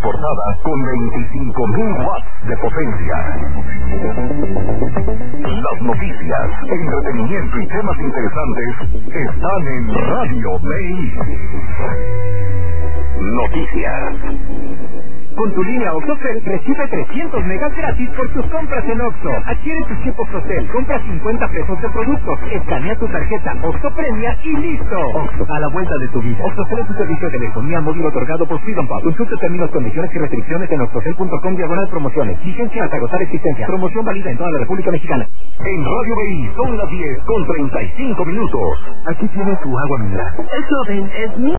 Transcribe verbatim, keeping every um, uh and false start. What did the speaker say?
soportada con veinticinco mil watts de potencia. Las noticias, entretenimiento y temas interesantes están en Radio B I. Noticias. Con tu línea OXXOCEL recibe trescientos megas gratis por tus compras en Oxxo. Adquiere tu chip OXXOCEL, compra cincuenta pesos de productos, escanea tu tarjeta Oxxo Premia y listo. Oxxo, a la vuelta de tu vida. OXXOCEL es un servicio de telefonía móvil otorgado por Freedom Pub. Consulta términos, condiciones y restricciones en oxxocel punto com diagonal promociones. Vigencia hasta agotar existencia. Promoción válida en toda la República Mexicana. En Radio B I son las diez con treinta y cinco minutos. Aquí tiene tu agua mineral. Es joven, es mi